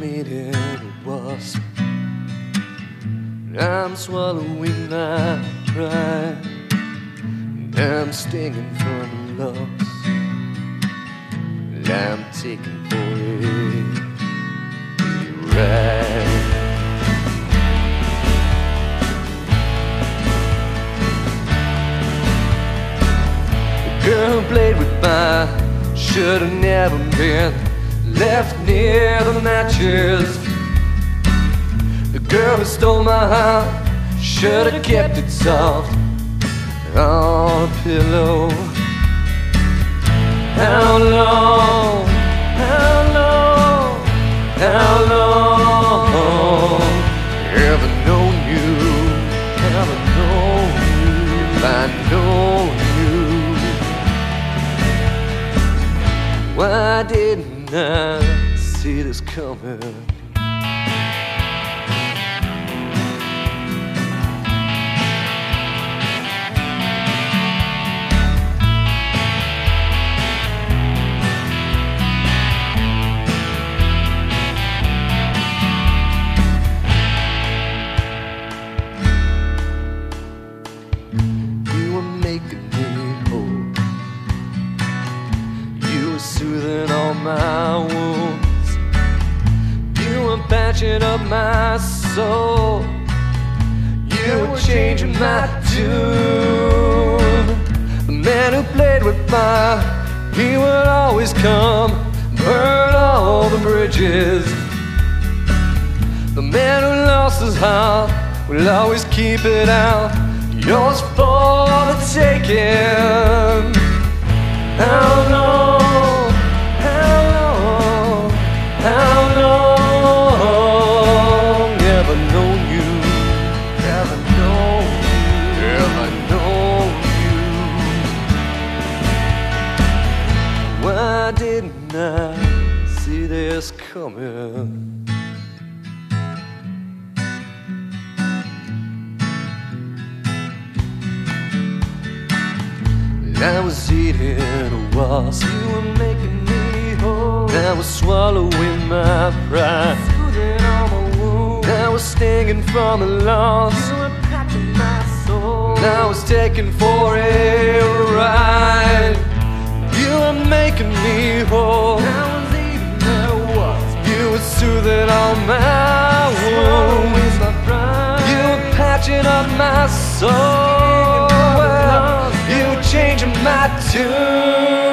I'm eating a wasp, I'm swallowing my pride, I'm stinging from a loss, I'm taking for a ride. The girl who played with fire should have never been left near the matches. The girl who stole my heart should have kept it soft on a pillow. How long, how long, how long have I known you? Have I known you? Have I known you? Why didn't I see this coming? Soothing all my wounds, you were patching up my soul, you were changing my tune. The man who played with fire, he would always come, burn all the bridges. The man who lost his heart will always keep it out, yours for the taking. How long? How long have I known you? Have I known you? Have I known you? Why didn't I see this coming? I was eating a wasp, you were making me whole. I was swallowing my pride, soothing all my wounds. I was stinging from the loss, you were patching my soul. I was taken for a ride, you were making me whole. I was eating a wasp, you were soothing all my wounds. You were patching up my soul, you were changing my tune.